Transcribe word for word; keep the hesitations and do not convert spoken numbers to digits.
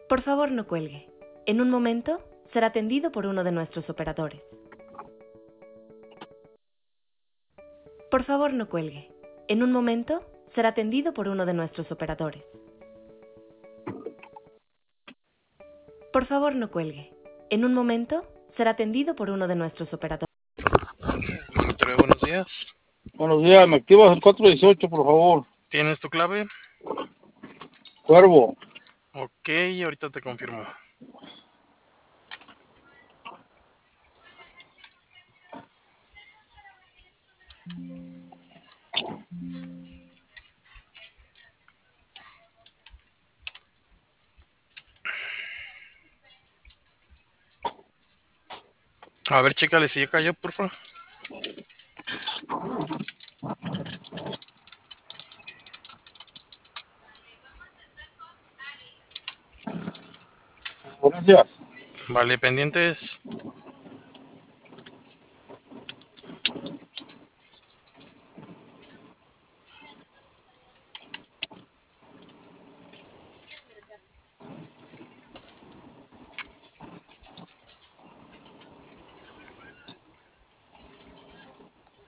Por favor, no cuelgue. En un momento será atendido por uno de nuestros operadores. Por favor, no cuelgue. En un momento será atendido por uno de nuestros operadores. Por favor, no cuelgue. En un momento será atendido por uno de nuestros operadores. Tre- Buenos días. Buenos días, me activas el cuatro dieciocho, por favor. ¿Tienes tu clave? Cuervo. Ok, ahorita te confirmo. A ver, chécale si ya cayó, por favor. Gracias. Vale, pendientes.